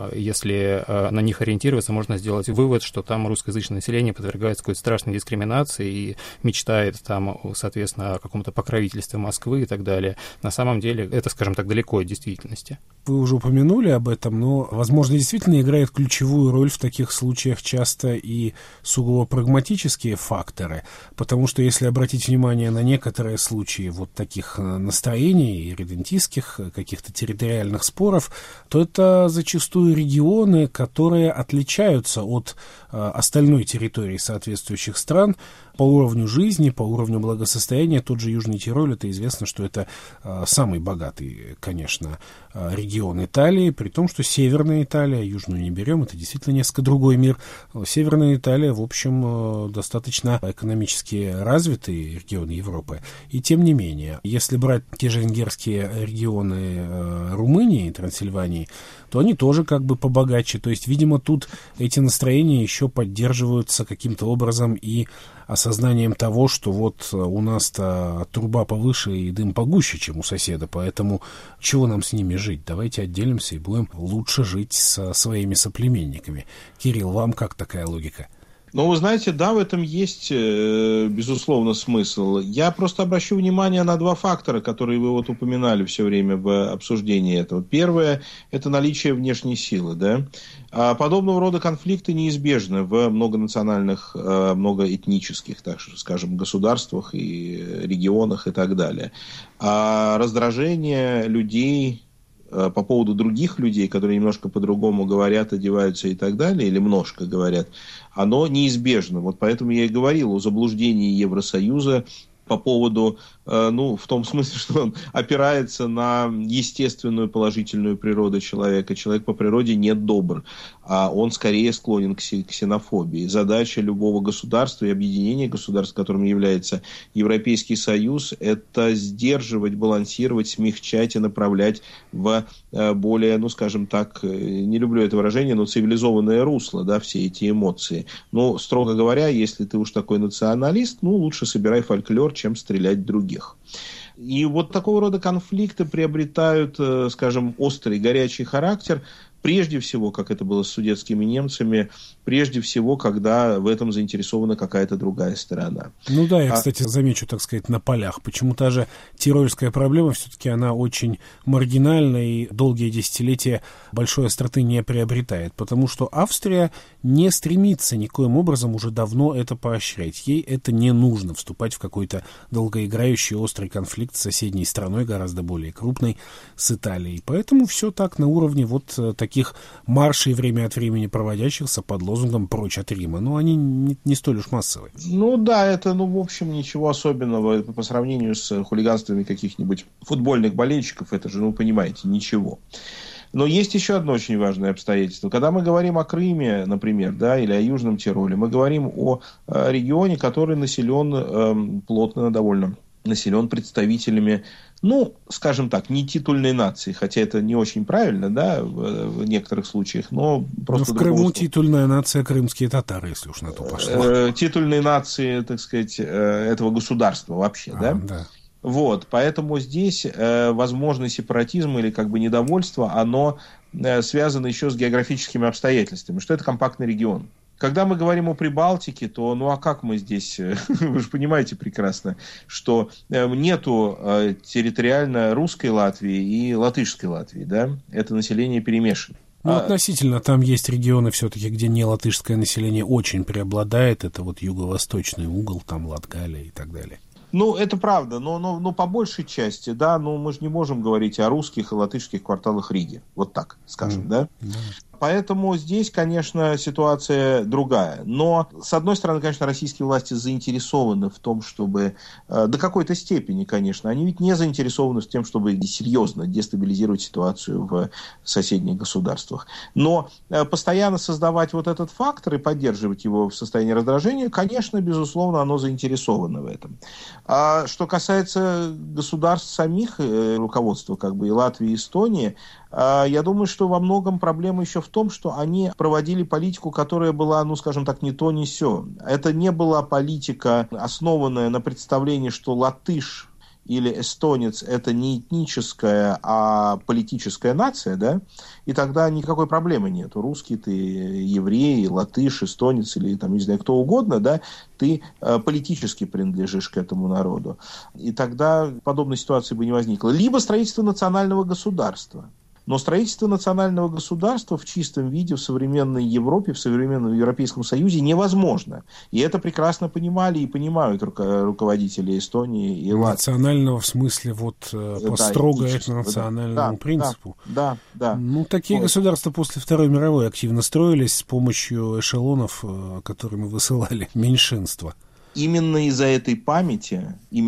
если на них ориентироваться, можно сделать вывод, что там русскоязычное население подвергается какой-то страшной дискриминации и мечтает там, соответственно, о каком-то покровительстве Москвы и так далее. На самом деле, это, скажем так, далеко от действительности. Вы уже упомянули об этом, но, возможно, действительно играет ключевую роль в таких случаях часто и сугубо прагматические факторы, потому что, если обратить внимание на некоторые случаи вот таких настроений, ирредентистских, каких-то территориальных споров, то это зачастую регионы, которые отличаются от остальной территории соответствующих стран по уровню жизни, по уровню благосостояния. Тот же Южный Тироль, это известно, что это самый богатый, конечно, регион Италии, при том, что Северная Италия, Южную не берем, это действительно несколько другой мир. Северная Италия, в общем, достаточно экономически развитый регион Европы. И тем не менее, если брать те же венгерские регионы Румынии, Трансильвании, то они тоже как бы побогаче. То есть, видимо, тут эти настроения еще поддерживаются каким-то образом и осознанием того, что вот у нас-то труба повыше и дым погуще, чем у соседа, поэтому чего нам с ними жить? Давайте отделимся и будем лучше жить со своими соплеменниками. Кирилл, вам как такая логика? Ну, вы знаете, да, в этом есть, безусловно, смысл. Я просто обращу внимание на два фактора, которые вы вот упоминали все время в обсуждении этого. Первое – это наличие внешней силы, да. Подобного рода конфликты неизбежны в многонациональных, многоэтнических, так скажем, государствах и регионах и так далее. А раздражение людей по поводу других людей, которые немножко по-другому говорят, одеваются и так далее, или немножко говорят, оно неизбежно. Вот поэтому я и говорил о заблуждении Евросоюза по поводу, в том смысле, что он опирается на естественную положительную природу человека. Человек по природе не добр, а он скорее склонен к ксенофобии. Задача любого государства и объединения государств, которым является Европейский Союз, это сдерживать, балансировать, смягчать и направлять в более, скажем так, не люблю это выражение, но цивилизованное русло, да, все эти эмоции. Но, строго говоря, если ты уж такой националист, лучше собирай фольклор, чем стрелять в других. И вот такого рода конфликты приобретают, скажем, острый, горячий характер, прежде всего, как это было с судетскими немцами, прежде всего, когда в этом заинтересована какая-то другая сторона. Я, кстати, замечу, так сказать, на полях. Почему та же тирольская проблема, все-таки она очень маргинальна и долгие десятилетия большой остроты не приобретает. Потому что Австрия не стремится никоим образом уже давно это поощрять. Ей это не нужно, вступать в какой-то долгоиграющий острый конфликт с соседней страной, гораздо более крупной, с Италией. Поэтому все так на уровне вот таких маршей время от времени проводящихся под лозунгом «Прочь от Рима». Но они не столь уж массовые. Ну да, это, в общем, ничего особенного по сравнению с хулиганствами каких-нибудь футбольных болельщиков. Это же, понимаете, ничего. Но есть еще одно очень важное обстоятельство. Когда мы говорим о Крыме, например, да, или о Южном Тироле, мы говорим о регионе, который населен плотно довольно, населен представителями, скажем так, не титульной нации, хотя это не очень правильно, да, в некоторых случаях, но просто... в Крыму титульная нация крымские татары, если уж на то пошло. Титульные нации, так сказать, этого государства вообще, да? Да. Вот, поэтому здесь возможный сепаратизм или как бы недовольство, оно связано еще с географическими обстоятельствами, что это компактный регион. Когда мы говорим о Прибалтике, то а как мы здесь, вы же понимаете прекрасно, что нету территориально русской Латвии и латышской Латвии, да, это население перемешано. Относительно, там есть регионы все-таки, где не латышское население очень преобладает, это вот юго-восточный угол, там Латгалия и так далее. Это правда, но по большей части, да, мы же не можем говорить о русских и латышских кварталах Риги, вот так скажем, да? Поэтому здесь, конечно, ситуация другая. Но, с одной стороны, конечно, российские власти заинтересованы в том, чтобы, до какой-то степени, конечно, они ведь не заинтересованы в том, чтобы серьезно дестабилизировать ситуацию в соседних государствах. Но постоянно создавать вот этот фактор и поддерживать его в состоянии раздражения, конечно, безусловно, оно заинтересовано в этом. А что касается государств самих, руководства как бы и Латвии, и Эстонии, я думаю, что во многом проблема еще в том, что они проводили политику, которая была, скажем так, не то, не сё. Это не была политика, основанная на представлении, что латыш или эстонец – это не этническая, а политическая нация, да, и тогда никакой проблемы нет. Русский ты, еврей, латыш, эстонец или, не знаю, кто угодно, да, ты политически принадлежишь к этому народу. И тогда подобной ситуации бы не возникло. Либо строительство национального государства. Но строительство национального государства в чистом виде в современной Европе, в современном Европейском Союзе невозможно. И это прекрасно понимали и понимают руководители Эстонии и Латвии. Национального в смысле по строго этнонациональному принципу. Да. Такие государства после Второй мировой активно строились с помощью эшелонов, которыми высылали меньшинства. Именно из-за этой памяти,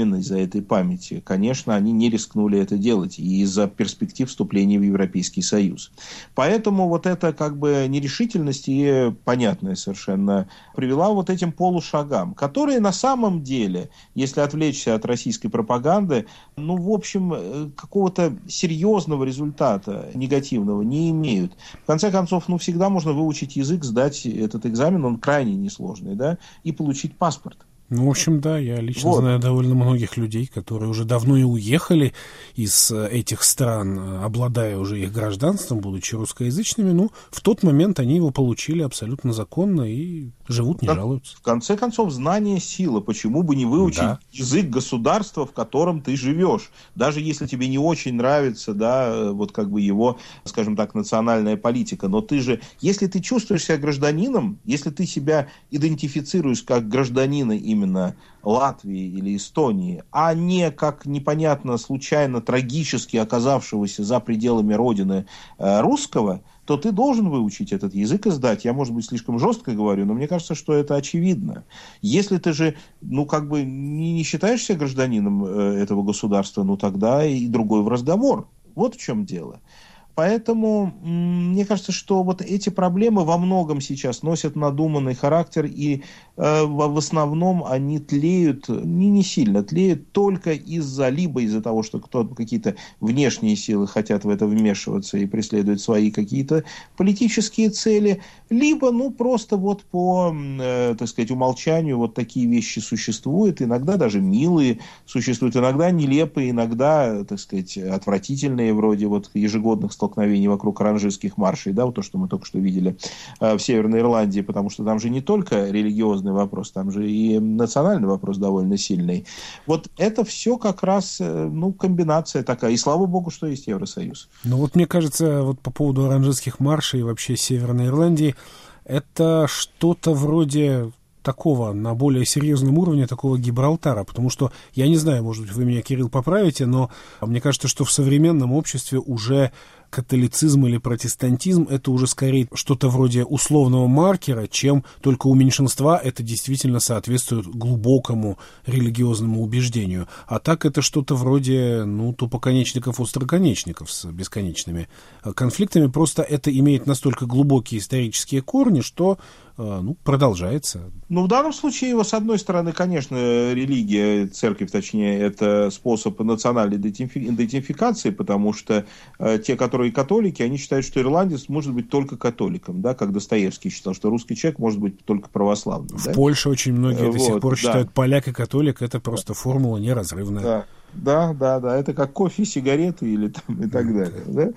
конечно, они не рискнули это делать, и из-за перспектив вступления в Европейский Союз. Поэтому вот эта как бы нерешительность, и понятная совершенно, привела вот этим полушагам, которые на самом деле, если отвлечься от российской пропаганды, в общем, какого-то серьезного результата негативного не имеют. В конце концов, всегда можно выучить язык, сдать этот экзамен, он крайне несложный, да, и получить паспорт. В общем, да, я лично знаю довольно многих людей, которые уже давно и уехали из этих стран, обладая уже их гражданством, будучи русскоязычными, в тот момент они его получили абсолютно законно и живут, не жалуются. В конце концов, знание – сила. Почему бы не выучить язык государства, в котором ты живешь? Даже если тебе не очень нравится, да, вот как бы его, скажем так, национальная политика. Но ты же, если ты чувствуешь себя гражданином, если ты себя идентифицируешь как гражданина именно Латвии или Эстонии, а не как непонятно, случайно, трагически оказавшегося за пределами родины русского, то ты должен выучить этот язык и сдать. Я, может быть, слишком жестко говорю, но мне кажется, что это очевидно. Если ты же, не считаешь себя гражданином этого государства, тогда и другой в разговор. Вот в чем дело. Поэтому мне кажется, что вот эти проблемы во многом сейчас носят надуманный характер, и в основном они тлеют, не сильно тлеют, только либо из-за того, что какие-то внешние силы хотят в это вмешиваться и преследуют свои какие-то политические цели, либо просто по, так сказать, умолчанию вот такие вещи существуют, иногда даже милые существуют, иногда нелепые, иногда, так сказать, отвратительные, вроде ежегодных столкновений вокруг оранжистских маршей, да, то, что мы только что видели в Северной Ирландии, потому что там же не только религиозный вопрос, там же и национальный вопрос довольно сильный. Вот это все как раз, комбинация такая, и слава богу, что есть Евросоюз. Мне кажется, по поводу оранжистских маршей и вообще Северной Ирландии, это что-то вроде такого, на более серьезном уровне, такого Гибралтара, потому что, я не знаю, может быть, вы меня, Кирилл, поправите, но мне кажется, что в современном обществе уже католицизм или протестантизм — это уже скорее что-то вроде условного маркера, чем только у меньшинства это действительно соответствует глубокому религиозному убеждению. А так это что-то вроде, тупоконечников, остроконечников с бесконечными конфликтами. Просто это имеет настолько глубокие исторические корни, что продолжается. В данном случае, с одной стороны, конечно, религия, церковь, точнее, это способ национальной идентификации, потому что те, которые католики, они считают, что ирландец может быть только католиком, да, как Достоевский считал, что русский человек может быть только православным. В Польше очень многие до сих пор считают, поляк и католик — это просто формула неразрывная. Да, это как кофе, сигареты или и так далее. Да?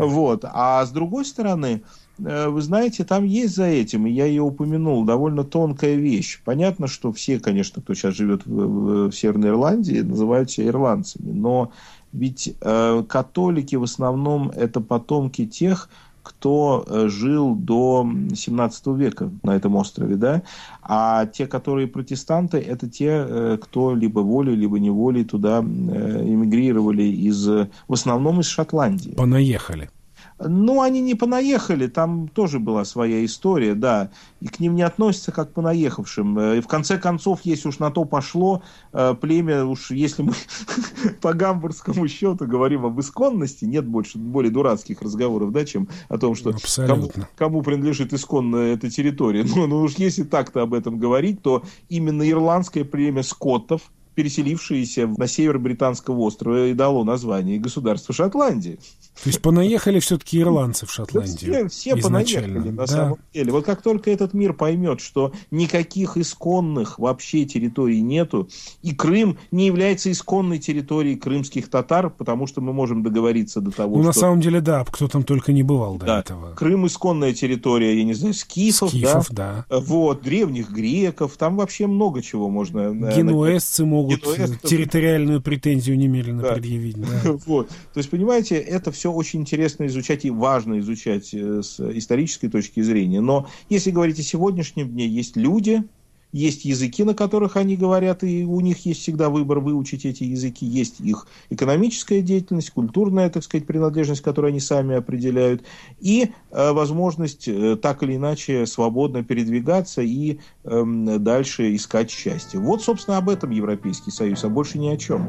А с другой стороны, вы знаете, там есть за этим, и я ее упомянул, довольно тонкая вещь. Понятно, что все, конечно, кто сейчас живет в Северной Ирландии, называют себя ирландцами, но ведь католики в основном это потомки тех, кто жил до 17 века на этом острове, да, а те, которые протестанты, это те, кто либо волей, либо неволей туда эмигрировали в основном из Шотландии. Понаехали. Они не понаехали, там тоже была своя история, да, и к ним не относятся как к понаехавшим. И в конце концов, если уж на то пошло, племя, если мы по гамбургскому счету говорим об исконности, нет более дурацких разговоров, да, чем о том, что кому принадлежит исконная эта территория. Но уж если так-то об этом говорить, то именно ирландское племя скоттов, переселившиеся на север британского острова, и дало название государства Шотландии. То есть понаехали все-таки ирландцы в Шотландию. Все понаехали, на самом деле. Вот как только этот мир поймет, что никаких исконных вообще территорий нету, и Крым не является исконной территорией крымских татар, потому что мы можем договориться до того, что... на самом деле, да, кто там только не бывал до этого. Крым исконная территория, я не знаю, скифов, да. Древних греков, там вообще много чего можно... Генуэзцы могут территориальную претензию немедленно предъявить. Да. То есть, понимаете, это все очень интересно изучать и важно изучать с исторической точки зрения. Но если говорить о сегодняшнем дне, есть люди, есть языки, на которых они говорят, и у них есть всегда выбор выучить эти языки, есть их экономическая деятельность, культурная, так сказать, принадлежность, которую они сами определяют, и возможность так или иначе свободно передвигаться и дальше искать счастье. Собственно, об этом Европейский Союз, а больше ни о чем.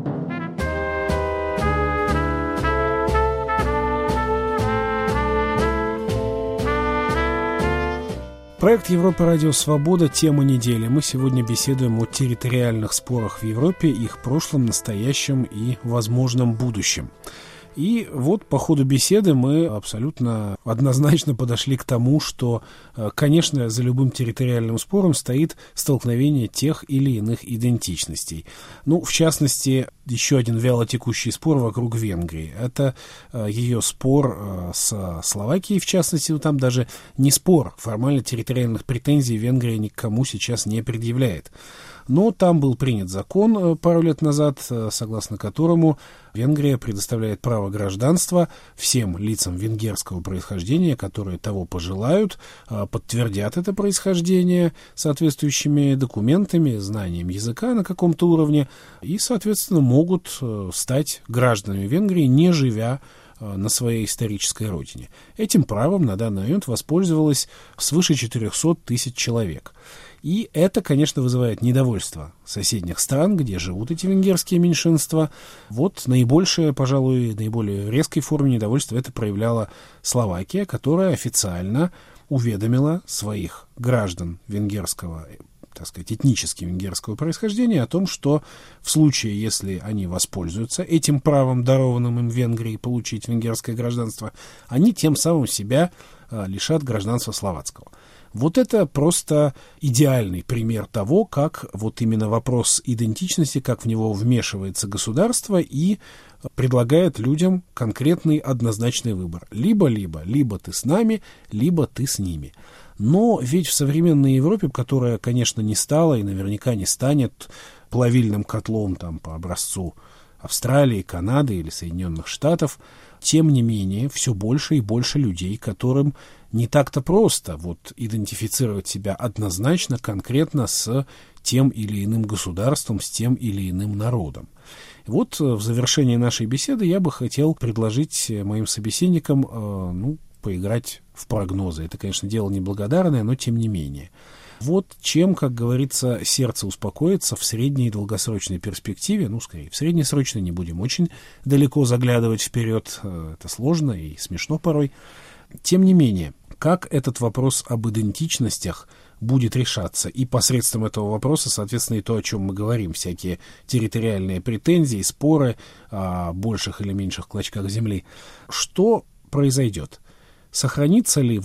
Проект Европа Радио Свобода. Тема недели. Мы сегодня беседуем о территориальных спорах в Европе, их прошлом, настоящем и возможном будущем. И по ходу беседы мы абсолютно однозначно подошли к тому, что, конечно, за любым территориальным спором стоит столкновение тех или иных идентичностей. В частности, еще один вялотекущий спор вокруг Венгрии. Это ее спор с Словакией, в частности, там даже не спор. Формально территориальных претензий Венгрия никому сейчас не предъявляет. Но там был принят закон пару лет назад, согласно которому Венгрия предоставляет право гражданства всем лицам венгерского происхождения, которые того пожелают, подтвердят это происхождение соответствующими документами, знанием языка на каком-то уровне и, соответственно, могут стать гражданами Венгрии, не живя на своей исторической родине. Этим правом на данный момент воспользовалось свыше 400 тысяч человек. И это, конечно, вызывает недовольство соседних стран, где живут эти венгерские меньшинства. Наибольшее, пожалуй, наиболее резкой форме недовольства это проявляла Словакия, которая официально уведомила своих граждан венгерского, так сказать, этнически венгерского происхождения о том, что в случае, если они воспользуются этим правом, дарованным им Венгрии, получить венгерское гражданство, они тем самым себя лишат гражданства словацкого. Это просто идеальный пример того, как именно вопрос идентичности, как в него вмешивается государство и предлагает людям конкретный однозначный выбор. Либо ты с нами, либо ты с ними. Но ведь в современной Европе, которая, конечно, не стала и наверняка не станет плавильным котлом по образцу Австралии, Канады или Соединенных Штатов, тем не менее, все больше и больше людей, которым не так-то просто вот идентифицировать себя однозначно, конкретно с тем или иным государством, с тем или иным народом. Вот в завершении нашей беседы я бы хотел предложить моим собеседникам, поиграть в прогнозы. Это, конечно, дело неблагодарное, но тем не менее. Вот чем, как говорится, сердце успокоится в средней и долгосрочной перспективе, скорее, в среднесрочной, не будем очень далеко заглядывать вперед, это сложно и смешно порой. Тем не менее, как этот вопрос об идентичностях будет решаться, и посредством этого вопроса, соответственно, и то, о чем мы говорим, всякие территориальные претензии, споры о больших или меньших клочках земли, что произойдет? Сохранится ли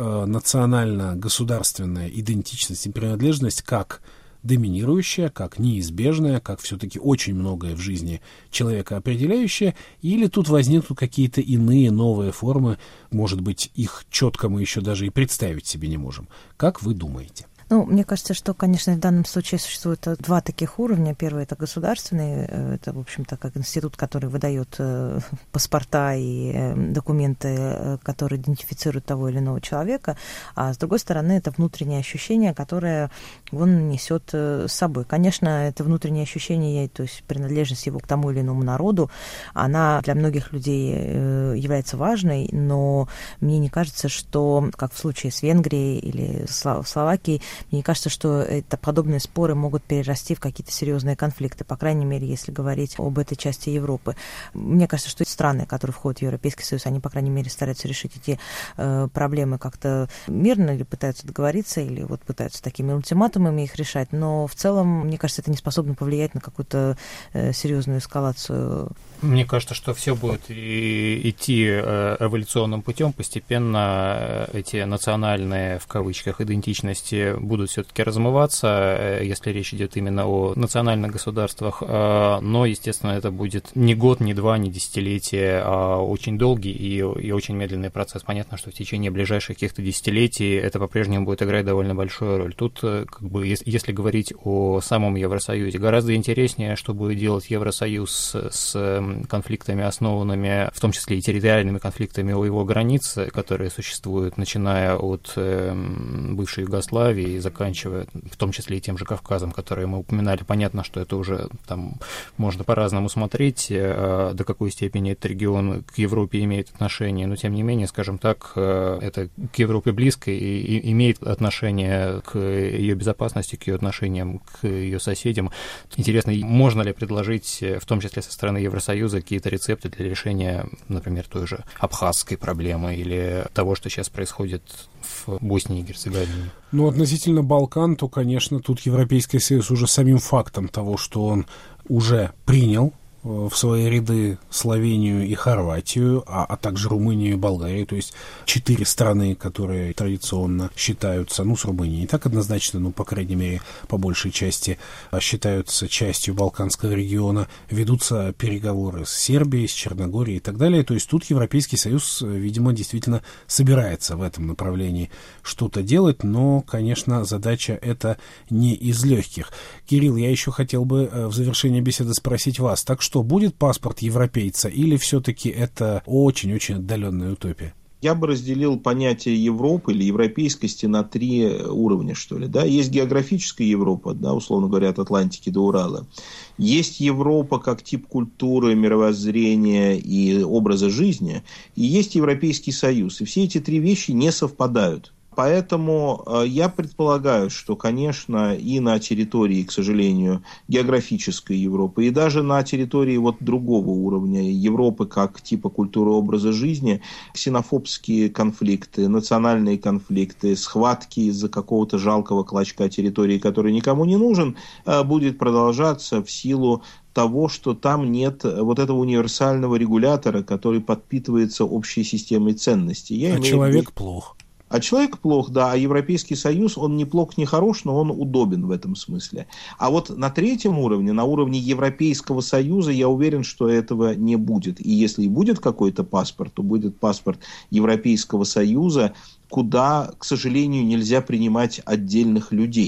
национально-государственная идентичность и принадлежность как доминирующая, как неизбежная, как все-таки очень многое в жизни человека определяющее, или тут возникнут какие-то иные новые формы, может быть, их четко мы еще даже и представить себе не можем. Как вы думаете? Мне кажется, что, конечно, в данном случае существует два таких уровня. Первый – это государственный, это, в общем-то, как институт, который выдает паспорта и документы, которые идентифицируют того или иного человека, а с другой стороны, это внутреннее ощущение, которое он несет с собой. Конечно, это внутреннее ощущение, то есть принадлежность его к тому или иному народу, она для многих людей является важной, но мне не кажется, что, как в случае с Венгрией или Словакией, мне кажется, что подобные споры могут перерасти в какие-то серьезные конфликты, по крайней мере, если говорить об этой части Европы. Мне кажется, что страны, которые входят в Европейский Союз, они, по крайней мере, стараются решить эти проблемы как-то мирно, или пытаются договориться, или пытаются такими ультиматумами их решать, но в целом, мне кажется, это не способно повлиять на какую-то серьезную эскалацию. Мне кажется, что все будет идти эволюционным путем, постепенно эти национальные, в кавычках, идентичности будут все-таки размываться, если речь идет именно о национальных государствах, но, естественно, это будет не год, не два, не десятилетие, а очень долгий и очень медленный процесс. Понятно, что в течение ближайших каких-то десятилетий это по-прежнему будет играть довольно большую роль. Тут, если говорить о самом Евросоюзе, гораздо интереснее, что будет делать Евросоюз с конфликтами, основанными, в том числе и территориальными конфликтами о его границе, которые существуют, начиная от бывшей Югославии и заканчивая, в том числе и тем же Кавказом, который мы упоминали. Понятно, что это уже там можно по-разному смотреть, до какой степени этот регион к Европе имеет отношение, но тем не менее, скажем так, это к Европе близко и имеет отношение к ее безопасности, к ее отношениям к ее соседям. Интересно, можно ли предложить, в том числе со стороны Евросоюза, какие-то рецепты для решения, например, той же абхазской проблемы или того, что сейчас происходит в Боснии и Герцеговине? Относительно Балкан, то, конечно, тут Европейский Союз уже самим фактом того, что он уже принял в свои ряды Словению и Хорватию, а также Румынию и Болгарию, то есть 4 страны, которые традиционно считаются, с Румынией не так однозначно, по крайней мере, по большей части считаются частью Балканского региона, ведутся переговоры с Сербией, с Черногорией и так далее, то есть тут Европейский Союз, видимо, действительно собирается в этом направлении что-то делать, но, конечно, задача эта не из легких. Кирилл, я еще хотел бы в завершении беседы спросить вас, так что будет паспорт европейца или все-таки это очень-очень отдаленная утопия? Я бы разделил понятие Европы или европейскости на 3 уровня, что ли. Да? Есть географическая Европа, условно говоря, от Атлантики до Урала. Есть Европа как тип культуры, мировоззрения и образа жизни. И есть Европейский Союз. И все эти 3 вещи не совпадают. Поэтому я предполагаю, что, конечно, и на территории, к сожалению, географической Европы, и даже на территории другого уровня Европы, как типа культуры образа жизни, ксенофобские конфликты, национальные конфликты, схватки из-за какого-то жалкого клочка территории, который никому не нужен, будет продолжаться в силу того, что там нет этого универсального регулятора, который подпитывается общей системой ценностей. Человек плох. А человек плох, да, а Европейский Союз, он не плох, не хорош, но он удобен в этом смысле. А на 3-м уровне, на уровне Европейского Союза, я уверен, что этого не будет. И если и будет какой-то паспорт, то будет паспорт Европейского Союза, куда, к сожалению, нельзя принимать отдельных людей.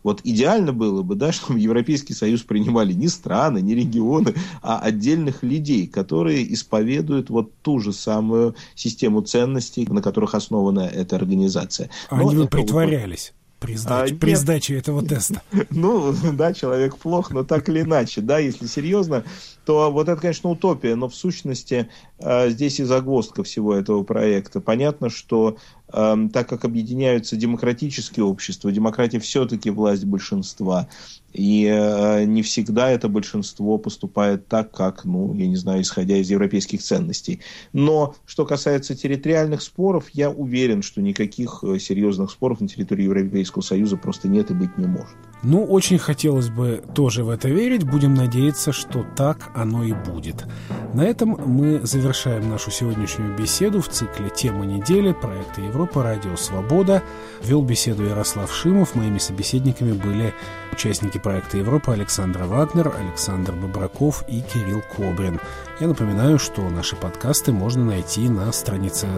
Вот идеально было бы, да, чтобы Европейский Союз принимали не страны, не регионы, а отдельных людей, которые исповедуют вот ту же самую систему ценностей, на которых основана эта организация. Они бы притворялись при сдаче этого теста. Ну, да, человек плох, но так или иначе, да, если серьезно, то вот это, конечно, утопия, но в сущности здесь и загвоздка всего этого проекта. Понятно, что так как объединяются демократические общества, демократия все-таки власть большинства, и не всегда это большинство поступает так, как, я не знаю, исходя из европейских ценностей. Но что касается территориальных споров, я уверен, что никаких серьезных споров на территории Европейского Союза просто нет и быть не может. Очень хотелось бы тоже в это верить. Будем надеяться, что так оно и будет. На этом мы завершаем нашу сегодняшнюю беседу в цикле «Тема недели» проекта «Европа. Радио Свобода». Вел беседу Ярослав Шимов. Моими собеседниками были участники проекта «Европа» Александр Вагнер, Александр Бобраков и Кирилл Кобрин. Я напоминаю, что наши подкасты можно найти на странице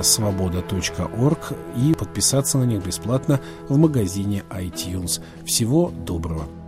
svoboda.org и подписаться на них бесплатно в магазине iTunes. Всего доброго!